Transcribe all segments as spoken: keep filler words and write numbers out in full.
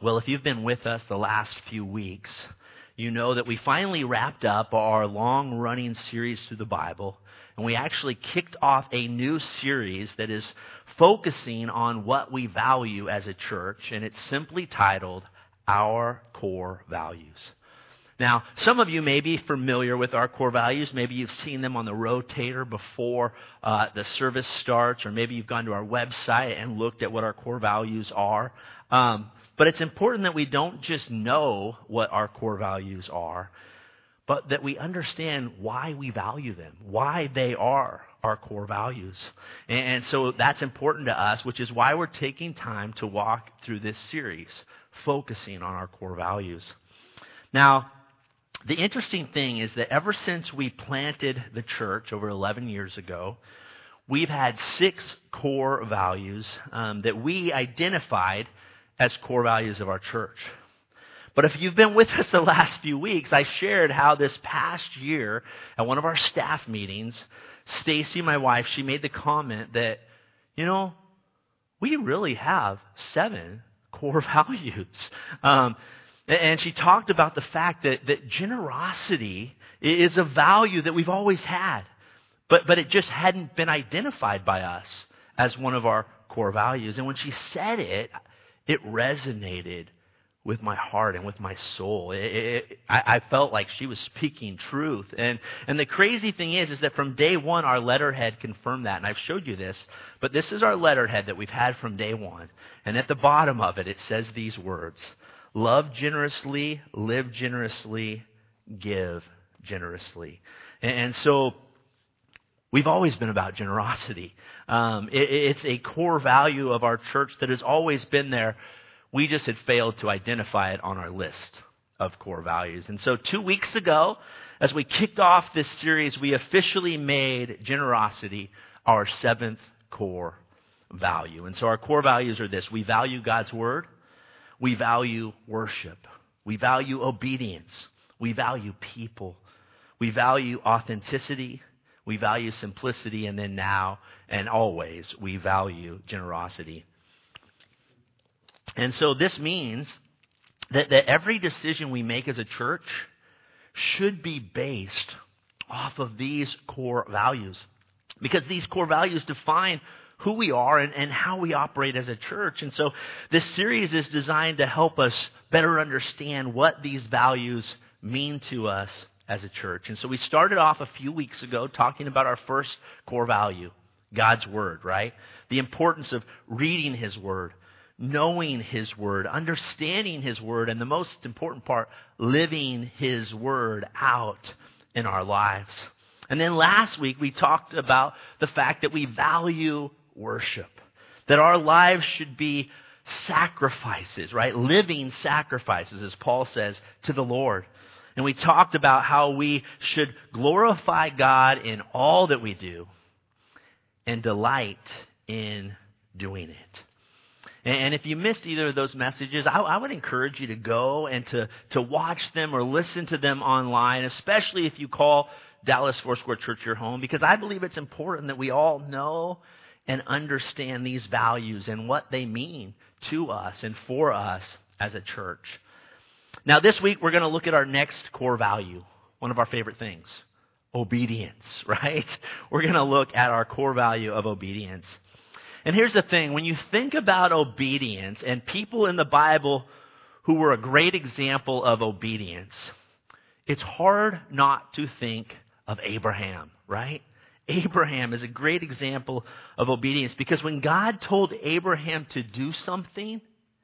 Well, if you've been with us the last few weeks, you know that we finally wrapped up our long-running series through the Bible, and we actually kicked off a new series that is focusing on what we value as a church, and it's simply titled, Our Core Values. Now, some of you may be familiar with our core values. Maybe you've seen them on the rotator before uh, the service starts, or maybe you've gone to our website and looked at what our core values are. Um, but it's important that we don't just know what our core values are, but that we understand why we value them, why they are our core values. And so that's important to us, which is why we're taking time to walk through this series, focusing on our core values. Now, the interesting thing is that ever since we planted the church over eleven years ago, we've had six core values um, that we identified as core values of our church. But if you've been with us the last few weeks, I shared how this past year at one of our staff meetings, Stacy, my wife, she made the comment that, you know, we really have seven core values. Um, and she talked about the fact that, that generosity is a value that we've always had, but, but it just hadn't been identified by us as one of our core values. And when she said it, it resonated with my heart and with my soul. It, it, I, I felt like she was speaking truth. And, and the crazy thing is, is that from day one, our letterhead confirmed that. And I've showed you this, but this is our letterhead that we've had from day one. And at the bottom of it, it says these words: love generously, live generously, give generously. And, and so we've always been about generosity. Um, it, it's a core value of our church that has always been there. We just had failed to identify it on our list of core values. And so two weeks ago, as we kicked off this series, we officially made generosity our seventh core value. And so our core values are this: we value God's word, we value worship, we value obedience, we value people, we value authenticity, we value simplicity, and then now and always we value generosity. And so this means that, that every decision we make as a church should be based off of these core values, because these core values define who we are and, and how we operate as a church. And so this series is designed to help us better understand what these values mean to us as a church. And so we started off a few weeks ago talking about our first core value, God's word, right? The importance of reading His word, knowing His word, understanding His word, and the most important part, living His word out in our lives. And then last week we talked about the fact that we value worship, that our lives should be sacrifices, right? Living sacrifices, as Paul says, to the Lord. And we talked about how we should glorify God in all that we do and delight in doing it. And if you missed either of those messages, I, I would encourage you to go and to, to watch them or listen to them online, especially if you call Dallas Foursquare Church your home, because I believe it's important that we all know and understand these values and what they mean to us and for us as a church. Now, this week, we're going to look at our next core value, one of our favorite things, obedience, right? We're going to look at our core value of obedience. And here's the thing, when you think about obedience and people in the Bible who were a great example of obedience, it's hard not to think of Abraham, right? Abraham is a great example of obedience, because when God told Abraham to do something,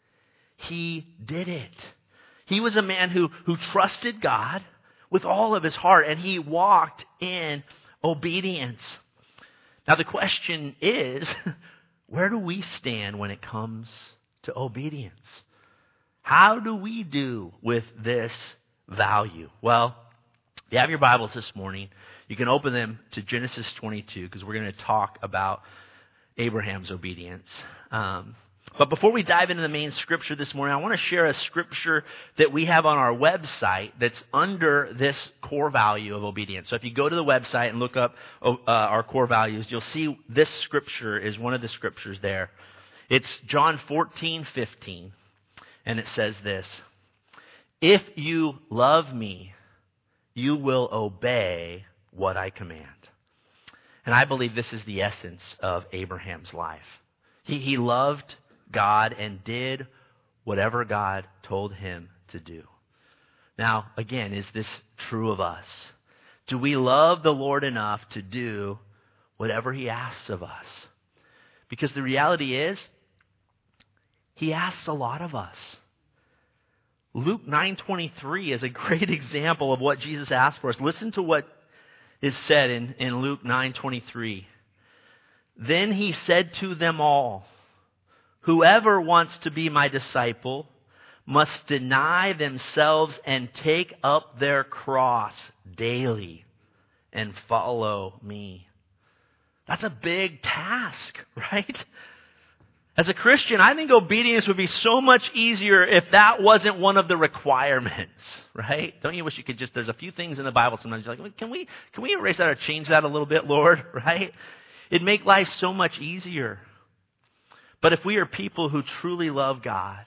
he did it. He was a man who, who trusted God with all of his heart, and he walked in obedience. Now the question is, where do we stand when it comes to obedience? How do we do with this value? Well, if you have your Bibles this morning, you can open them to Genesis twenty-two, because we're going to talk about Abraham's obedience. Um, but before we dive into the main scripture this morning, I want to share a scripture that we have on our website that's under this core value of obedience. So if you go to the website and look up uh, our core values, you'll see this scripture is one of the scriptures there. It's John fourteen fifteen. And it says this: if you love me, you will obey what I command. And I believe this is the essence of Abraham's life. He, he loved God and did whatever God told him to do. Now, again, is this true of us? Do we love the Lord enough to do whatever he asks of us? Because the reality is, he asks a lot of us. Luke nine twenty-three is a great example of what Jesus asked for us. Listen to what is said in, in Luke nine twenty-three. Then he said to them all, whoever wants to be my disciple must deny themselves and take up their cross daily and follow me. That's a big task, right? As a Christian, I think obedience would be so much easier if that wasn't one of the requirements, right? Don't you wish you could just, there's a few things in the Bible sometimes you're like, can we, can we erase that or change that a little bit, Lord, right? It'd make life so much easier. But if we are people who truly love God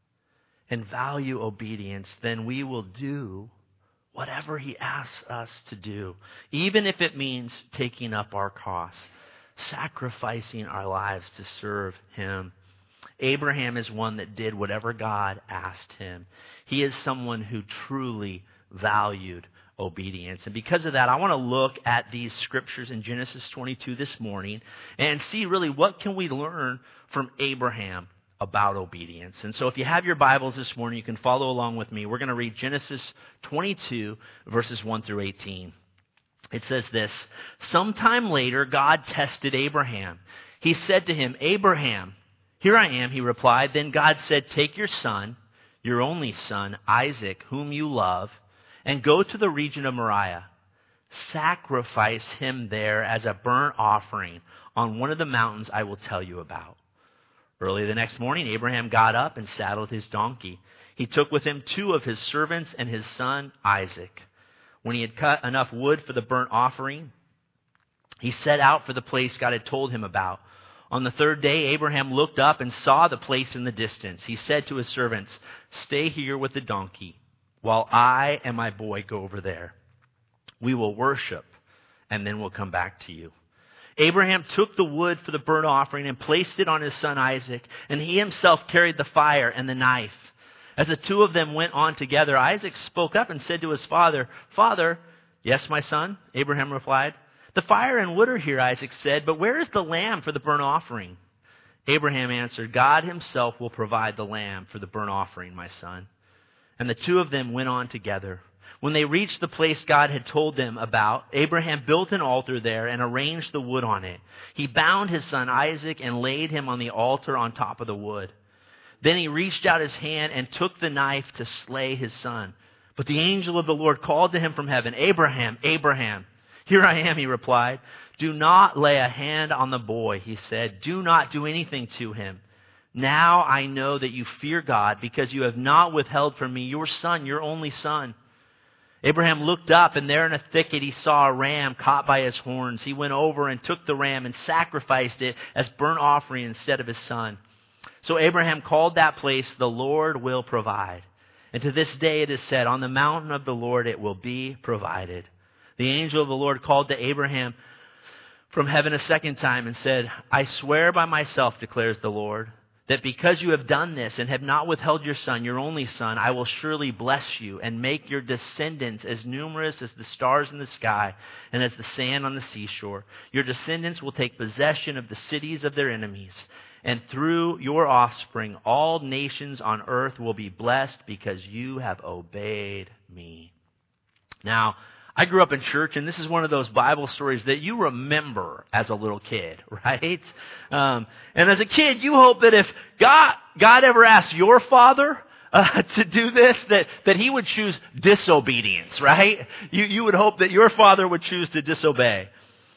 and value obedience, then we will do whatever he asks us to do, even if it means taking up our cross, sacrificing our lives to serve him. Abraham is one that did whatever God asked him. He is someone who truly valued obedience. And because of that, I want to look at these scriptures in Genesis twenty-two this morning and see really what can we learn from Abraham about obedience. And so if you have your Bibles this morning, you can follow along with me. We're going to read Genesis twenty-two, verses one through eighteen. It says this: sometime later, God tested Abraham. He said to him, Abraham, here I am, he replied. Then God said, take your son, your only son, Isaac, whom you love, and go to the region of Moriah. Sacrifice him there as a burnt offering on one of the mountains I will tell you about. Early the next morning, Abraham got up and saddled his donkey. He took with him two of his servants and his son Isaac. When he had cut enough wood for the burnt offering, he set out for the place God had told him about. On the third day, Abraham looked up and saw the place in the distance. He said to his servants, stay here with the donkey while I and my boy go over there. We will worship, and then we'll come back to you. Abraham took the wood for the burnt offering and placed it on his son Isaac, and he himself carried the fire and the knife. As the two of them went on together, Isaac spoke up and said to his father, Father, yes, my son, Abraham replied. The fire and wood are here, Isaac said, but where is the lamb for the burnt offering? Abraham answered, God himself will provide the lamb for the burnt offering, my son. And the two of them went on together. When they reached the place God had told them about, Abraham built an altar there and arranged the wood on it. He bound his son Isaac and laid him on the altar on top of the wood. Then he reached out his hand and took the knife to slay his son. But the angel of the Lord called to him from heaven, Abraham, Abraham. Here I am, he replied. Do not lay a hand on the boy, he said. Do not do anything to him. Now I know that you fear God because you have not withheld from me your son, your only son. Abraham looked up, and there in a thicket he saw a ram caught by his horns. He went over and took the ram and sacrificed it as burnt offering instead of his son. So Abraham called that place, the Lord will provide. And to this day it is said, on the mountain of the Lord it will be provided. The angel of the Lord called to Abraham from heaven a second time and said, I swear by myself, declares the Lord, that because you have done this and have not withheld your son, your only son, I will surely bless you and make your descendants as numerous as the stars in the sky and as the sand on the seashore. Your descendants will take possession of the cities of their enemies. And through your offspring, all nations on earth will be blessed because you have obeyed me. Now, I grew up in church, and this is one of those Bible stories that you remember as a little kid, right? Um, and as a kid, you hope that if God God ever asked your father uh, to do this, that, that he would choose disobedience, right? You, you would hope that your father would choose to disobey.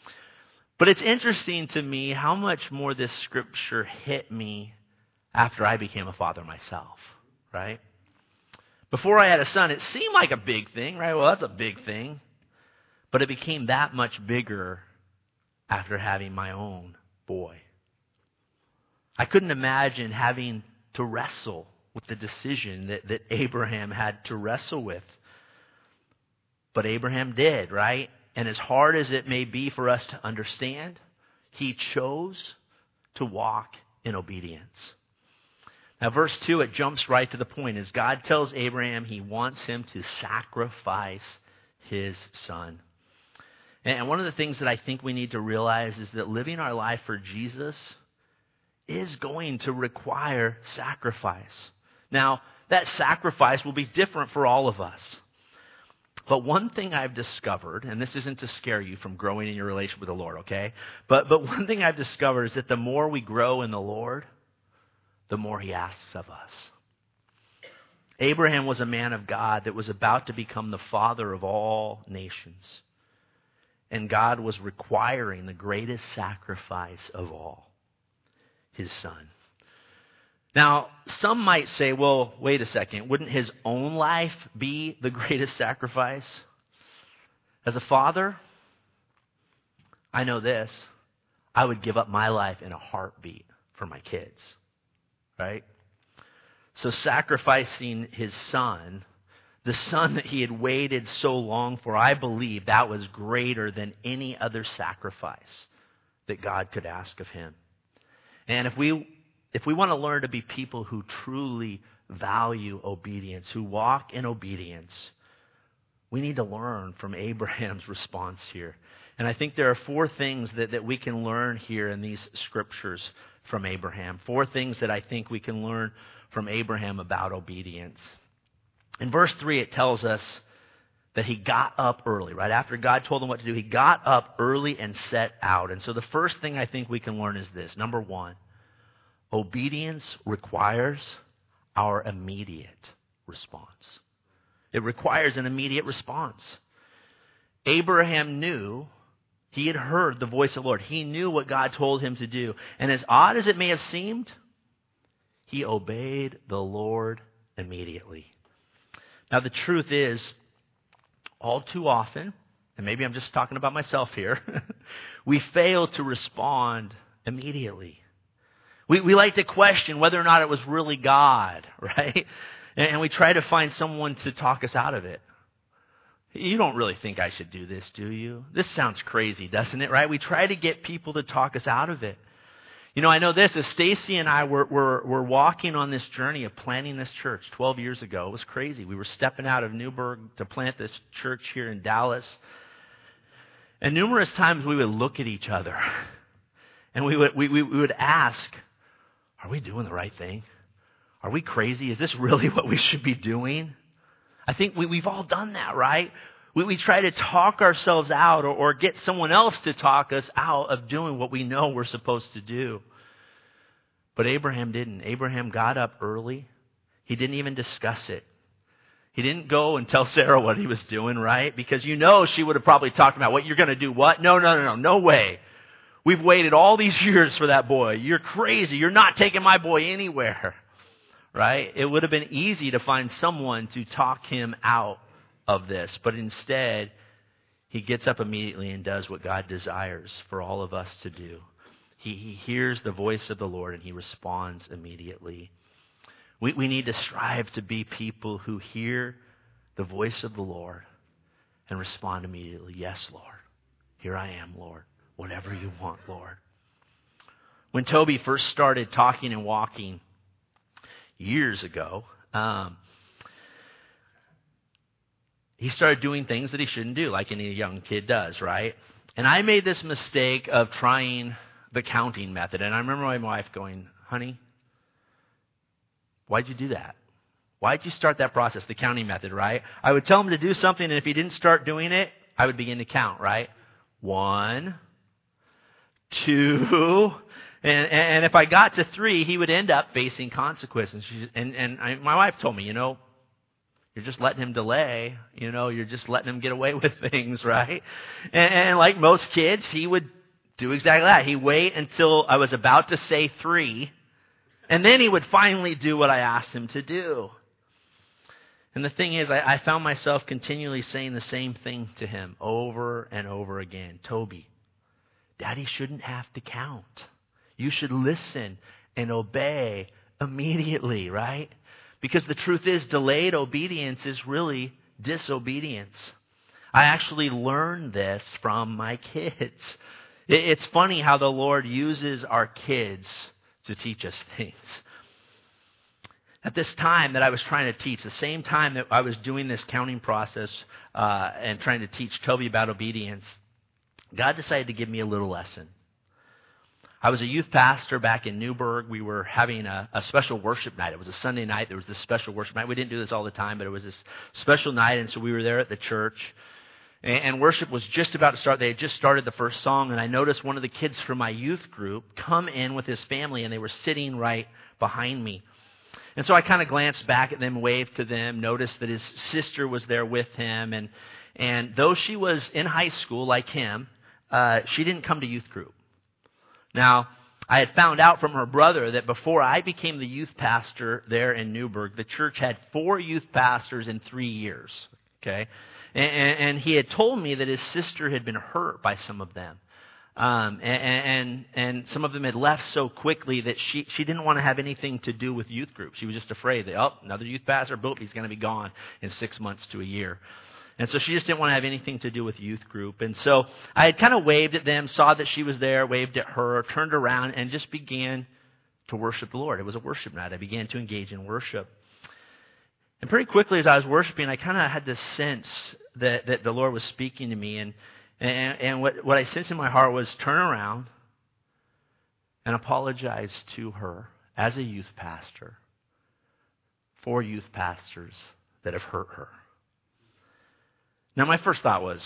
But it's interesting to me how much more this scripture hit me after I became a father myself, right? Before I had a son, it seemed like a big thing, right? Well, that's a big thing. But it became that much bigger after having my own boy. I couldn't imagine having to wrestle with the decision that, that Abraham had to wrestle with. But Abraham did, right? And as hard as it may be for us to understand, he chose to walk in obedience. Now, verse two, it jumps right to the point as God tells Abraham he wants him to sacrifice his son. And one of the things that I think we need to realize is that living our life for Jesus is going to require sacrifice. Now, that sacrifice will be different for all of us. But one thing I've discovered, and this isn't to scare you from growing in your relationship with the Lord, okay? But, but one thing I've discovered is that the more we grow in the Lord, the more he asks of us. Abraham was a man of God that was about to become the father of all nations. And God was requiring the greatest sacrifice of all, his son. Now, some might say, well, wait a second, wouldn't his own life be the greatest sacrifice? As a father, I know this, I would give up my life in a heartbeat for my kids, right? So sacrificing his son, the son that he had waited so long for, I believe that was greater than any other sacrifice that God could ask of him. And if we If we want to learn to be people who truly value obedience, who walk in obedience, we need to learn from Abraham's response here. And I think there are four things that, that we can learn here in these scriptures from Abraham. Four things that I think we can learn from Abraham about obedience. In verse three, it tells us that he got up early, right? After God told him what to do, he got up early and set out. And so the first thing I think we can learn is this. Number one, obedience requires our immediate response. It requires an immediate response. Abraham knew, he had heard the voice of the Lord. He knew what God told him to do. And as odd as it may have seemed, he obeyed the Lord immediately. Now the truth is, all too often, and maybe I'm just talking about myself here, we fail to respond immediately. We we like to question whether or not it was really God, right? And we try to find someone to talk us out of it. You don't really think I should do this, do you? This sounds crazy, doesn't it, right? We try to get people to talk us out of it. You know, I know this, as Stacy and I were, were, were walking on this journey of planting this church twelve years ago. It was crazy. We were stepping out of Newburgh to plant this church here in Dallas. And numerous times we would look at each other and we would, we, we, we would ask, are we doing the right thing? Are we crazy? Is this really what we should be doing? I think we, we've all done that, right? We, we try to talk ourselves out or, or get someone else to talk us out of doing what we know we're supposed to do. But Abraham didn't. Abraham got up early. He didn't even discuss it. He didn't go and tell Sarah what he was doing, right? Because you know she would have probably talked about, what, you're going to do what? No, no, no, no, no way. We've waited all these years for that boy. You're crazy. You're not taking my boy anywhere, right? It would have been easy to find someone to talk him out of this. But instead, he gets up immediately and does what God desires for all of us to do. He, he hears the voice of the Lord and he responds immediately. We, we need to strive to be people who hear the voice of the Lord and respond immediately. Yes, Lord. Here I am, Lord. Whatever you want, Lord. When Toby first started talking and walking years ago, um, he started doing things that he shouldn't do, like any young kid does, right? And I made this mistake of trying the counting method. And I remember my wife going, honey, why'd you do that? Why'd you start that process, the counting method, right? I would tell him to do something, and if he didn't start doing it, I would begin to count, right? One, two, and, and if I got to three, he would end up facing consequences. And, and I, my wife told me, you know, you're just letting him delay. You know, you're just letting him get away with things, right? And, and like most kids, he would do exactly that. He'd wait until I was about to say three, and then he would finally do what I asked him to do. And the thing is, I, I found myself continually saying the same thing to him over and over again. Toby, Daddy shouldn't have to count. You should listen and obey immediately, right? Because the truth is, delayed obedience is really disobedience. I actually learned this from my kids. It's funny how the Lord uses our kids to teach us things. At this time that I was trying to teach, the same time that I was doing this counting process uh, and trying to teach Toby about obedience, God decided to give me a little lesson. I was a youth pastor back in Newburgh. We were having a, a special worship night. It was a Sunday night. There was this special worship night. We didn't do this all the time, but it was this special night, and so we were there at the church. And, and worship was just about to start. They had just started the first song, and I noticed one of the kids from my youth group come in with his family, and they were sitting right behind me. And so I kind of glanced back at them, waved to them, noticed that his sister was there with him, and and though she was in high school like him, uh, she didn't come to youth group. Now, I had found out from her brother that before I became the youth pastor there in Newburgh, the church had four youth pastors in three years. Okay, and, and he had told me that his sister had been hurt by some of them, um, and, and and some of them had left so quickly that she she didn't want to have anything to do with youth group. She was just afraid that oh, another youth pastor, boom, he's going to be gone in six months to a year. And so she just didn't want to have anything to do with youth group. And so I had kind of waved at them, saw that she was there, waved at her, turned around, and just began to worship the Lord. It was a worship night. I began to engage in worship. And pretty quickly as I was worshiping, I kind of had this sense that, that the Lord was speaking to me. And, and, and what, what I sensed in my heart was turn around and apologize to her as a youth pastor for youth pastors that have hurt her. Now, my first thought was,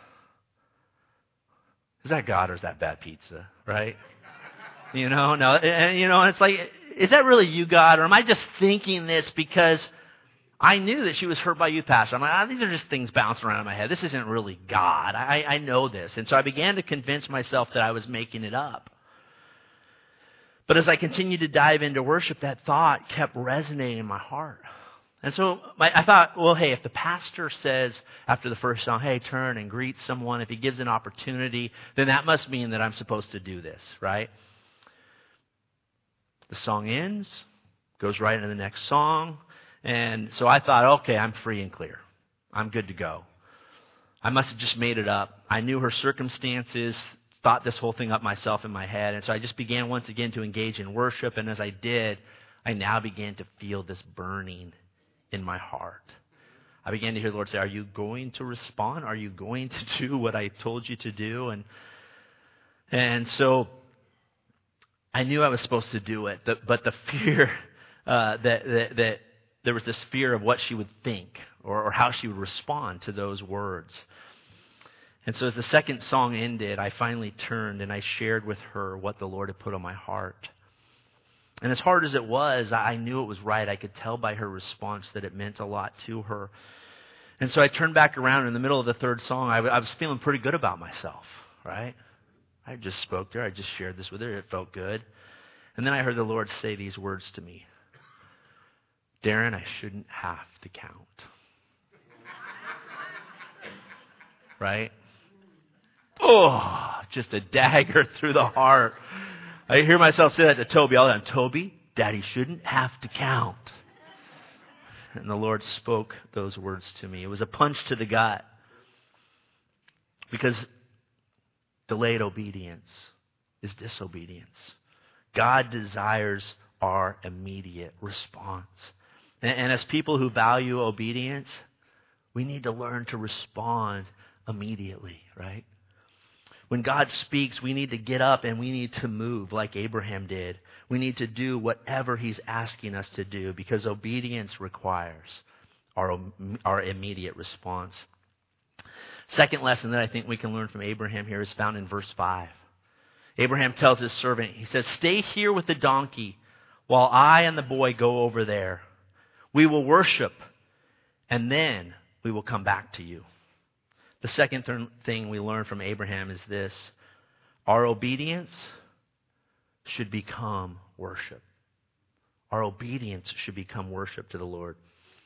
is that God or is that bad pizza, right? You know, no, and you know, it's like, is that really you, God, or am I just thinking this because I knew that she was hurt by youth pastor? I'm like, ah, these are just things bouncing around in my head. This isn't really God. I, I know this. And so I began to convince myself that I was making it up. But as I continued to dive into worship, that thought kept resonating in my heart. And so my, I thought, well, hey, if the pastor says after the first song, hey, turn and greet someone, if he gives an opportunity, then that must mean that I'm supposed to do this, right? The song ends, goes right into the next song. And so I thought, okay, I'm free and clear. I'm good to go. I must have just made it up. I knew her circumstances, thought this whole thing up myself in my head. And so I just began once again to engage in worship. And as I did, I now began to feel this burning in my heart. I began to hear the Lord say, are you going to respond? Are you going to do what I told you to do? And and so I knew I was supposed to do it, but the fear uh, that, that that there was this fear of what she would think or, or how she would respond to those words. And so as the second song ended, I finally turned and I shared with her what the Lord had put on my heart. And as hard as it was, I knew it was right. I could tell by her response that it meant a lot to her. And so I turned back around in the middle of the third song. I, I was feeling pretty good about myself, right? I just spoke to her. I just shared this with her. It felt good. And then I heard the Lord say these words to me. Darren, I shouldn't have to count. Right? Oh, just a dagger through the heart. I hear myself say that to Toby all the time. Toby, Daddy shouldn't have to count. And the Lord spoke those words to me. It was a punch to the gut. Because delayed obedience is disobedience. God desires our immediate response. And, and as people who value obedience, we need to learn to respond immediately, right? When God speaks, we need to get up and we need to move like Abraham did. We need to do whatever he's asking us to do because obedience requires our, our immediate response. Second lesson that I think we can learn from Abraham here is found in verse five. Abraham tells his servant, he says, stay here with the donkey while I and the boy go over there. We will worship and then we will come back to you. The second th- thing we learn from Abraham is this. Our obedience should become worship. Our obedience should become worship to the Lord.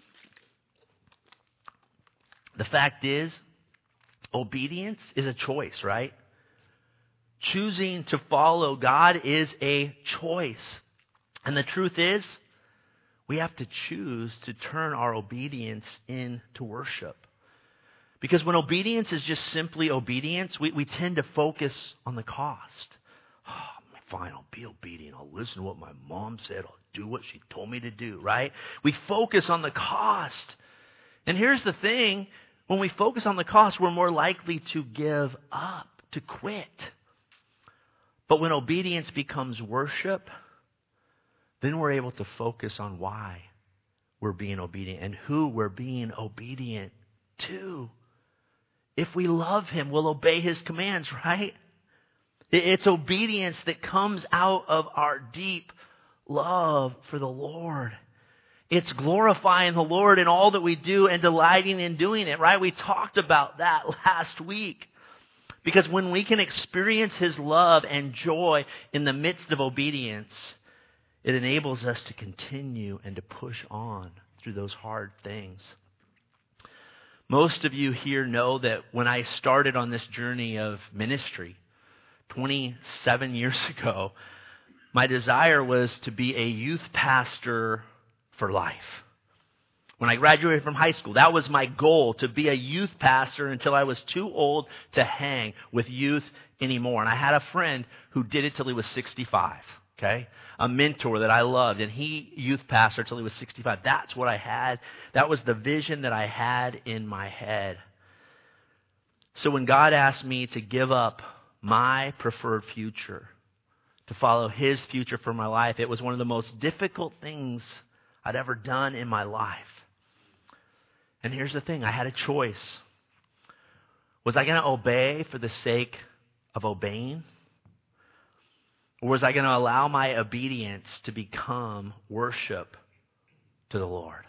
The fact is, obedience is a choice, right? Choosing to follow God is a choice. And the truth is, we have to choose to turn our obedience into worship. Because when obedience is just simply obedience, we, we tend to focus on the cost. Oh, fine, I'll be obedient. I'll listen to what my mom said. I'll do what she told me to do, right? We focus on the cost. And here's the thing. When we focus on the cost, we're more likely to give up, to quit. But when obedience becomes worship, then we're able to focus on why we're being obedient and who we're being obedient to. If we love Him, we'll obey His commands, right? It's obedience that comes out of our deep love for the Lord. It's glorifying the Lord in all that we do and delighting in doing it, right? We talked about that last week. Because when we can experience His love and joy in the midst of obedience, it enables us to continue and to push on through those hard things. Most of you here know that when I started on this journey of ministry twenty-seven years ago, my desire was to be a youth pastor for life. When I graduated from high school, that was my goal, to be a youth pastor until I was too old to hang with youth anymore. And I had a friend who did it till he was sixty-five, okay? A mentor that I loved, and he youth pastored till he was sixty-five. That's what I had. That was the vision that I had in my head. So when God asked me to give up my preferred future, to follow His future for my life, it was one of the most difficult things I'd ever done in my life. And here's the thing, I had a choice. Was I going to obey for the sake of obeying? Or was I going to allow my obedience to become worship to the Lord?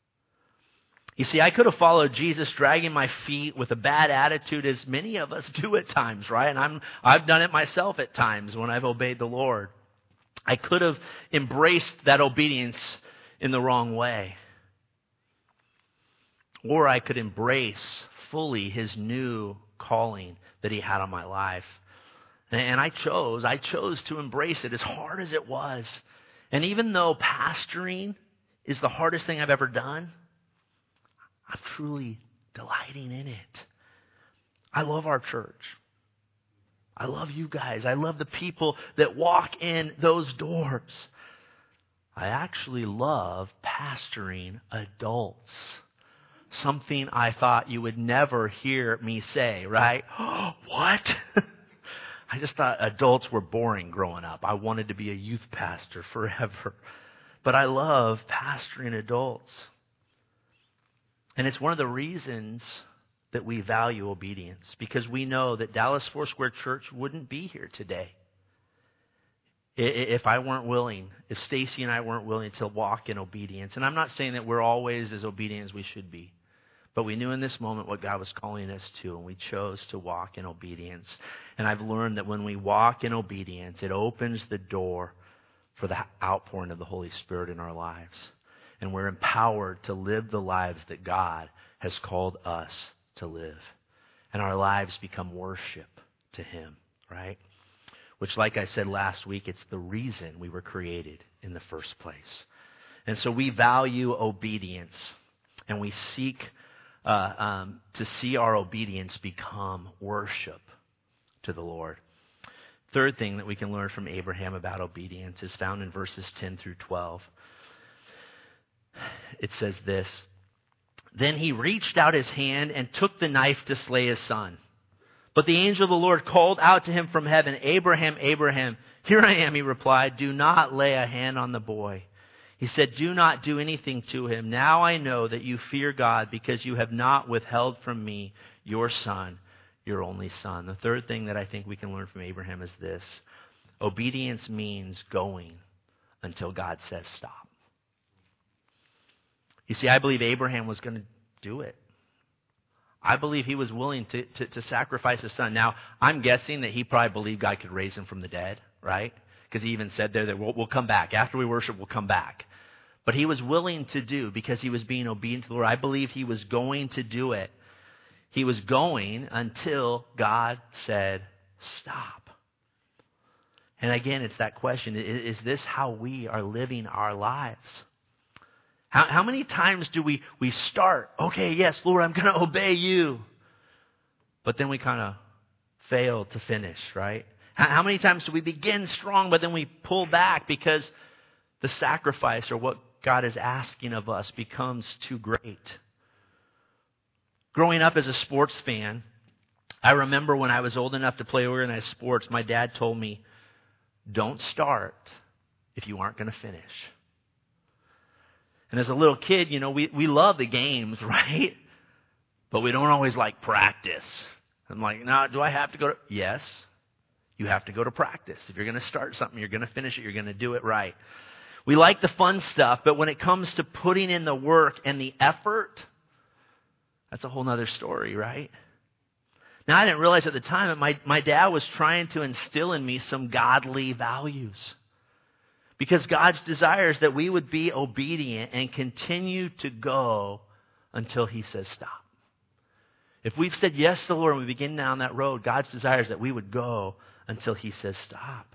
You see, I could have followed Jesus dragging my feet with a bad attitude, as many of us do at times, right? And I'm, I've done it myself at times when I've obeyed the Lord. I could have embraced that obedience in the wrong way. Or I could embrace fully His new calling that He had on my life. And I chose, I chose to embrace it as hard as it was. And even though pastoring is the hardest thing I've ever done, I'm truly delighting in it. I love our church. I love you guys. I love the people that walk in those doors. I actually love pastoring adults. Something I thought you would never hear me say, right? What? I just thought adults were boring growing up. I wanted to be a youth pastor forever. But I love pastoring adults. And it's one of the reasons that we value obedience, because we know that Dallas Foursquare Church wouldn't be here today if I weren't willing, if Stacy and I weren't willing to walk in obedience. And I'm not saying that we're always as obedient as we should be, but we knew in this moment what God was calling us to, and we chose to walk in obedience. And I've learned that when we walk in obedience, it opens the door for the outpouring of the Holy Spirit in our lives. And we're empowered to live the lives that God has called us to live. And our lives become worship to Him, right? Which, like I said last week, it's the reason we were created in the first place. And so we value obedience, and we seek uh, um, to see our obedience become worship to the Lord. Third thing that we can learn from Abraham about obedience is found in verses ten through twelve. It says this: Then he reached out his hand and took the knife to slay his son. But the angel of the Lord called out to him from heaven, Abraham, Abraham. Here I am, he replied. Do not lay a hand on the boy. He said, do not do anything to him. Now I know that you fear God, because you have not withheld from me your son, your only son. The third thing that I think we can learn from Abraham is this: obedience means going until God says stop. You see, I believe Abraham was going to do it. I believe he was willing to, to, to sacrifice his son. Now, I'm guessing that he probably believed God could raise him from the dead, right? Because he even said there that we'll, we'll come back. After we worship, we'll come back. But he was willing to do, because he was being obedient to the Lord. I believe he was going to do it. He was going until God said, stop. And again, it's that question, is, is this how we are living our lives? How, how many times do we, we start, okay, yes, Lord, I'm going to obey you. But then we kind of fail to finish, right? How, how many times do we begin strong, but then we pull back because the sacrifice or what God is asking of us becomes too great? Growing up as a sports fan, I remember when I was old enough to play organized sports, my dad told me, don't start if you aren't going to finish. And as a little kid, you know, we, we love the games, right? But we don't always like practice. I'm like, no, do I have to go to? Yes, you have to go to practice. If you're going to start something, you're going to finish it, you're going to do it right. We like the fun stuff, but when it comes to putting in the work and the effort, that's a whole nother story, right? Now, I didn't realize at the time that my, my dad was trying to instill in me some godly values. Because God's desire is that we would be obedient and continue to go until He says stop. If we've said yes to the Lord and we begin down that road, God's desire is that we would go until He says stop.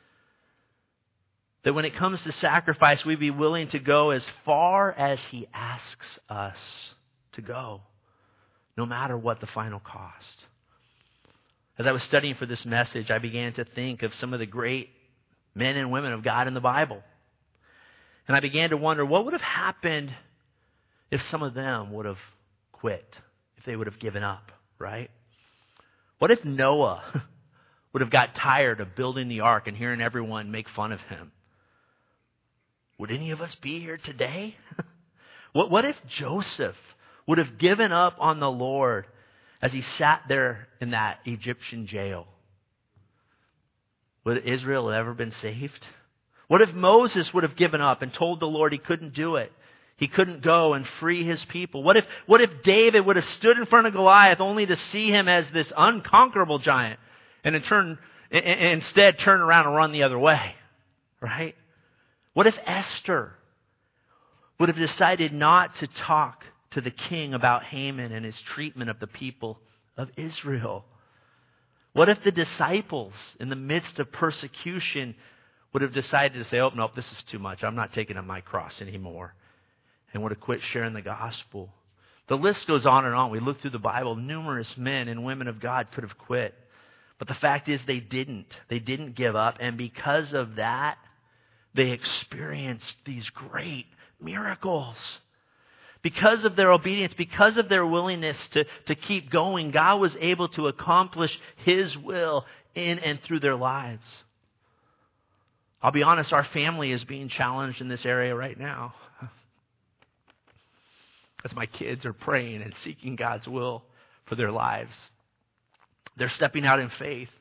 That when it comes to sacrifice, we'd be willing to go as far as He asks us to go, no matter what the final cost. As I was studying for this message, I began to think of some of the great men and women of God in the Bible. And I began to wonder, what would have happened if some of them would have quit, if they would have given up, right? What if Noah would have got tired of building the ark and hearing everyone make fun of him? Would any of us be here today? What, what if Joseph would have given up on the Lord as he sat there in that Egyptian jail? Would Israel have ever been saved? What if Moses would have given up and told the Lord he couldn't do it? He couldn't go and free his people. What if, what if David would have stood in front of Goliath only to see him as this unconquerable giant and in turn, instead turn around and run the other way? Right? What if Esther would have decided not to talk to the king about Haman and his treatment of the people of Israel? What if the disciples, in the midst of persecution, would have decided to say, oh, no, this is too much. I'm not taking up my cross anymore. And would have quit sharing the gospel. The list goes on and on. We look through the Bible. Numerous men and women of God could have quit. But the fact is they didn't. They didn't give up. And because of that, they experienced these great miracles. Because of their obedience, because of their willingness to, to keep going, God was able to accomplish His will in and through their lives. I'll be honest, our family is being challenged in this area right now. As my kids are praying and seeking God's will for their lives. They're stepping out in faith.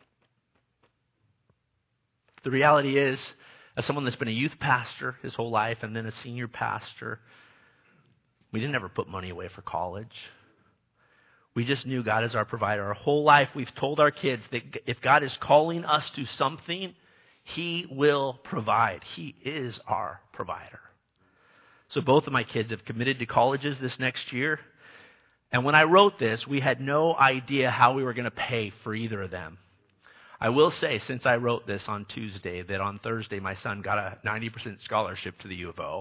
The reality is, as someone that's been a youth pastor his whole life and then a senior pastor, we didn't ever put money away for college. We just knew God is our provider. Our whole life we've told our kids that if God is calling us to something, He will provide. He is our provider. So both of my kids have committed to colleges this next year. And when I wrote this, we had no idea how we were going to pay for either of them. I will say, since I wrote this on Tuesday, that on Thursday my son got a ninety percent scholarship to the U of O.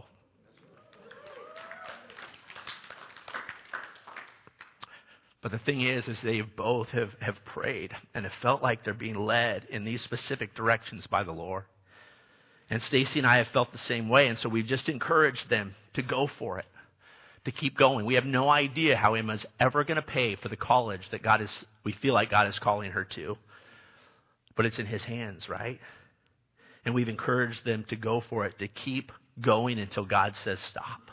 But the thing is, is they both have, have prayed and have felt like they're being led in these specific directions by the Lord. And Stacy and I have felt the same way, and so we've just encouraged them to go for it, to keep going. We have no idea how Emma's ever going to pay for the college that God is, we feel like God is calling her to. But it's in His hands, right? And we've encouraged them to go for it, to keep going until God says stop.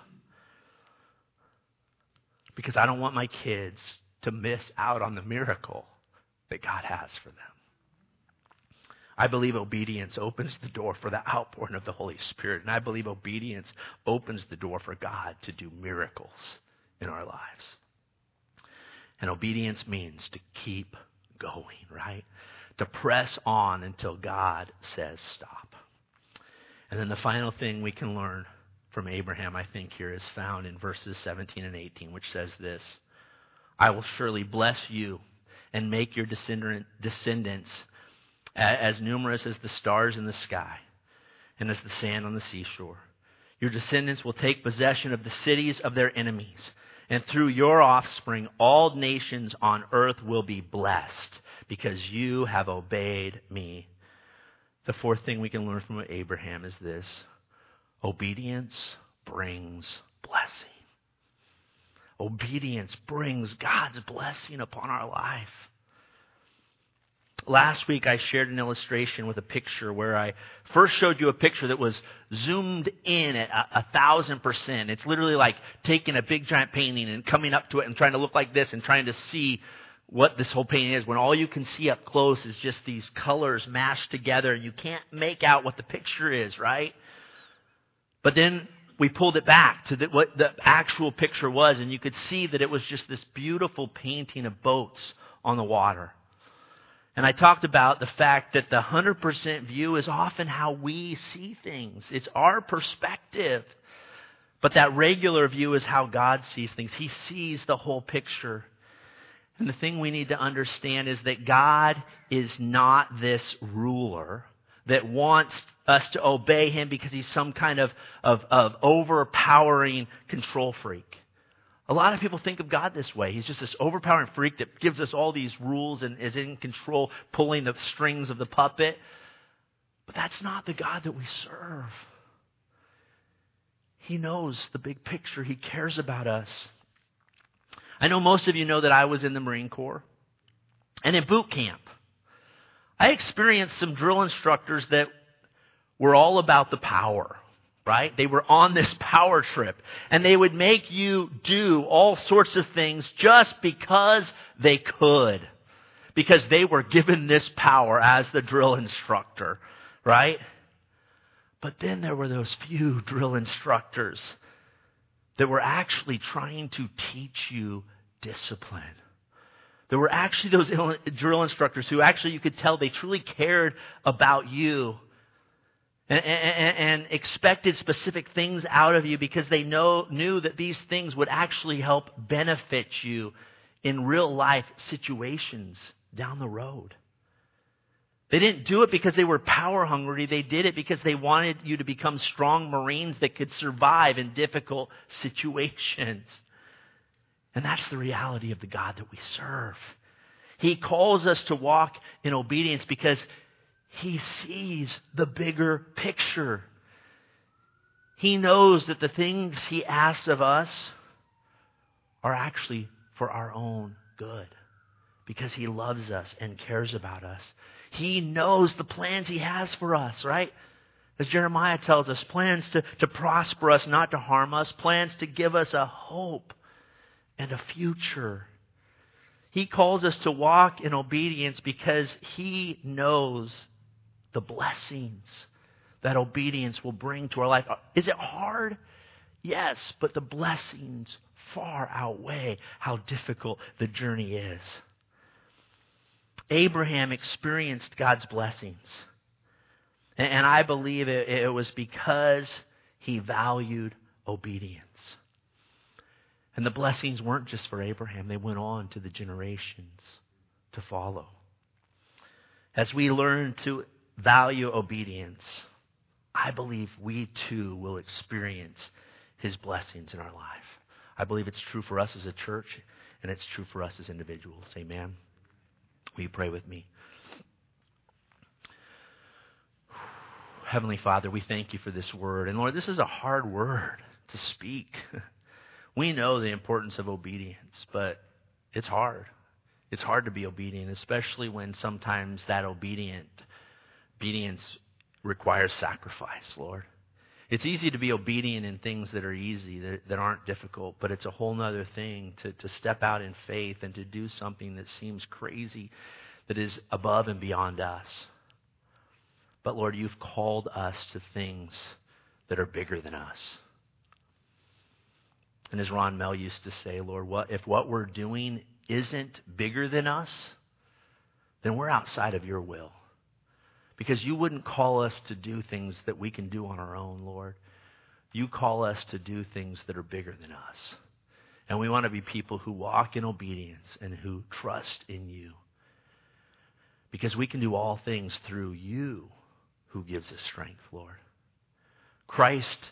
Because I don't want my kids to miss out on the miracle that God has for them. I believe obedience opens the door for the outpouring of the Holy Spirit. And I believe obedience opens the door for God to do miracles in our lives. And obedience means to keep going, right? To press on until God says stop. And then the final thing we can learn from Abraham, I think, here is found in verses seventeen and eighteen, which says this: I will surely bless you and make your descendants as numerous as the stars in the sky and as the sand on the seashore. Your descendants will take possession of the cities of their enemies. And through your offspring, all nations on earth will be blessed because you have obeyed me. The fourth thing we can learn from Abraham is this. Obedience brings blessing. Obedience brings God's blessing upon our life. Last week I shared an illustration with a picture where I first showed you a picture that was zoomed in at a, a thousand percent. It's literally like taking a big giant painting and coming up to it and trying to look like this and trying to see what this whole painting is, when all you can see up close is just these colors mashed together and you can't make out what the picture is, right? But then we pulled it back to the, what the actual picture was, and you could see that it was just this beautiful painting of boats on the water. And I talked about the fact that the one hundred percent view is often how we see things. It's our perspective. But that regular view is how God sees things. He sees the whole picture. And the thing we need to understand is that God is not this ruler that wants us to obey Him because He's some kind of, of, of overpowering control freak. A lot of people think of God this way. He's just this overpowering freak that gives us all these rules and is in control, pulling the strings of the puppet. But that's not the God that we serve. He knows the big picture. He cares about us. I know most of you know that I was in the Marine Corps. And in boot camp, I experienced some drill instructors that were all about the power. Right? They were on this power trip. And they would make you do all sorts of things just because they could. Because they were given this power as the drill instructor. Right? But then there were those few drill instructors that were actually trying to teach you discipline. There were actually those drill instructors who actually you could tell they truly cared about you. And, and, and expected specific things out of you because they know knew that these things would actually help benefit you in real life situations down the road. They didn't do it because they were power hungry. They did it because they wanted you to become strong Marines that could survive in difficult situations. And that's the reality of the God that we serve. He calls us to walk in obedience because He sees the bigger picture. He knows that the things He asks of us are actually for our own good because He loves us and cares about us. He knows the plans He has for us, right? As Jeremiah tells us, plans to, to prosper us, not to harm us, plans to give us a hope and a future. He calls us to walk in obedience because He knows the blessings that obedience will bring to our life. Is it hard? Yes, but the blessings far outweigh how difficult the journey is. Abraham experienced God's blessings. And I believe it was because he valued obedience. And the blessings weren't just for Abraham. They went on to the generations to follow. As we learn to value obedience, I believe we too will experience His blessings in our life. I believe it's true for us as a church, and it's true for us as individuals. Amen. Will you pray with me? Heavenly Father, we thank You for this word. And Lord, this is a hard word to speak. We know the importance of obedience, but it's hard. It's hard to be obedient, especially when sometimes that obedient Obedience requires sacrifice, Lord. It's easy to be obedient in things that are easy, that, that aren't difficult, but it's a whole other thing to, to step out in faith and to do something that seems crazy, that is above and beyond us. But Lord, You've called us to things that are bigger than us. And as Ron Mell used to say, Lord, what if what we're doing isn't bigger than us, then we're outside of Your will. Because You wouldn't call us to do things that we can do on our own, Lord. You call us to do things that are bigger than us. And we want to be people who walk in obedience and who trust in You. Because we can do all things through You who gives us strength, Lord. Christ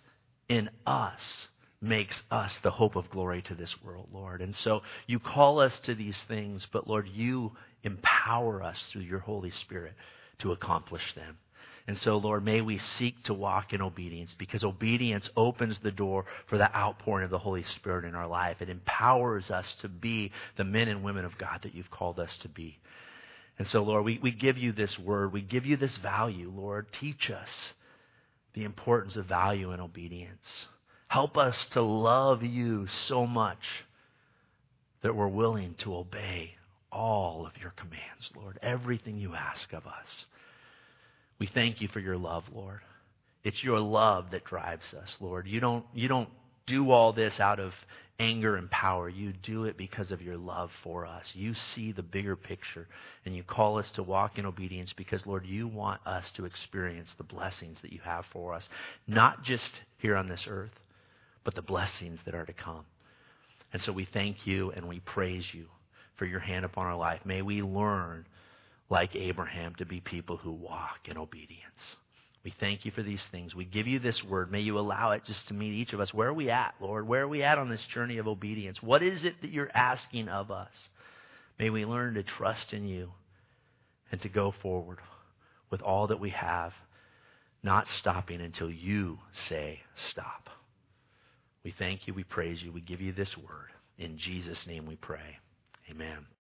in us makes us the hope of glory to this world, Lord. And so you call us to these things, but Lord, you empower us through your Holy Spirit to accomplish them. And so, Lord, may we seek to walk in obedience, because obedience opens the door for the outpouring of the Holy Spirit in our life. It empowers us to be the men and women of God that you've called us to be. And so, Lord, we, we give you this word. We give you this value, Lord. Teach us the importance of value and obedience. Help us to love you so much that we're willing to obey all of your commands, Lord, everything you ask of us. We thank you for your love, Lord. It's your love that drives us, Lord. You don't, you don't do all this out of anger and power. You do it because of your love for us. You see the bigger picture, and you call us to walk in obedience because, Lord, you want us to experience the blessings that you have for us, not just here on this earth, but the blessings that are to come. And so we thank you and we praise you for your hand upon our life. May we learn, like Abraham, to be people who walk in obedience. We thank you for these things. We give you this word. May you allow it just to meet each of us. Where are we at, Lord? Where are we at on this journey of obedience? What is it that you're asking of us? May we learn to trust in you and to go forward with all that we have, not stopping until you say stop. We thank you. We praise you. We give you this word. In Jesus' name we pray. Amen.